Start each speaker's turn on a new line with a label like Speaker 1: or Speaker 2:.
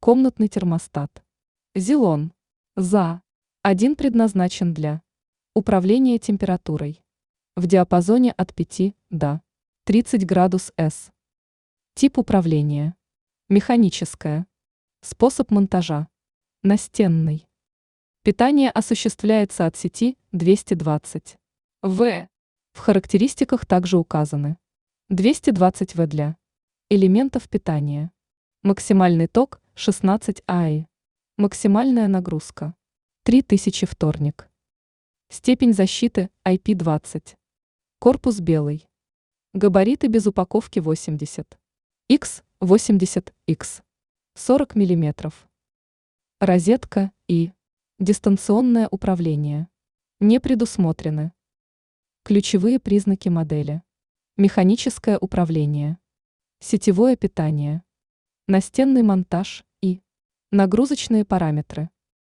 Speaker 1: Комнатный термостат. Зилон. За. Один предназначен для управления температурой в диапазоне от 5 до 30 градус С. Тип управления. Механическое. Способ монтажа. Настенный. Питание осуществляется от сети 220 В. В характеристиках также указаны 220 В для элементов питания. Максимальный ток 16 АИ. Максимальная нагрузка 3000 вторник. Степень защиты IP20. Корпус белый. Габариты без упаковки 80 X 80 X 40 мм. Розетка и дистанционное управление не предусмотрены. Ключевые признаки модели. Механическое управление. Сетевое питание. Настенный монтаж и нагрузочные параметры.